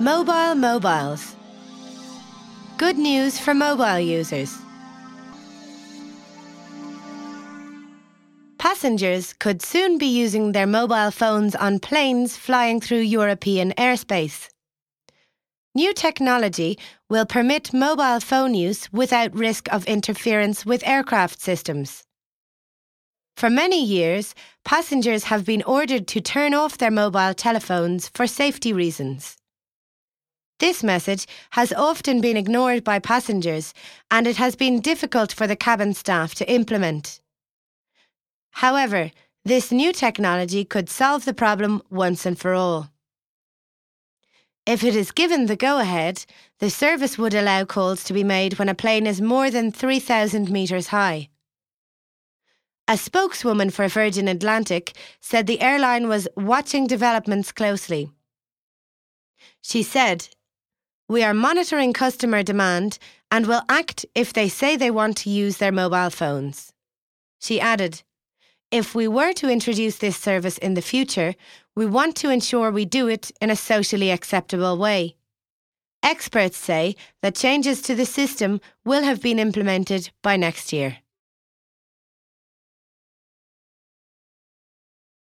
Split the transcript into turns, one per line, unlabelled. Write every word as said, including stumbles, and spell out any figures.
Mobile mobiles. Good news for mobile users. Passengers could soon be using their mobile phones on planes flying through European airspace. New technology will permit mobile phone use without risk of interference with aircraft systems. For many years, passengers have been ordered to turn off their mobile telephones for safety reasons. This message has often been ignored by passengers, and it has been difficult for the cabin staff to implement. However, this new technology could solve the problem once and for all. If it is given the go-ahead, the service would allow calls to be made when a plane is more than three thousand metres high. A spokeswoman for Virgin Atlantic said the airline was watching developments closely. She said, "We are monitoring customer demand and will act if they say they want to use their mobile phones." She added, "If we were to introduce this service in the future, we want to ensure we do it in a socially acceptable way." Experts say that changes to the system will have been implemented by next year.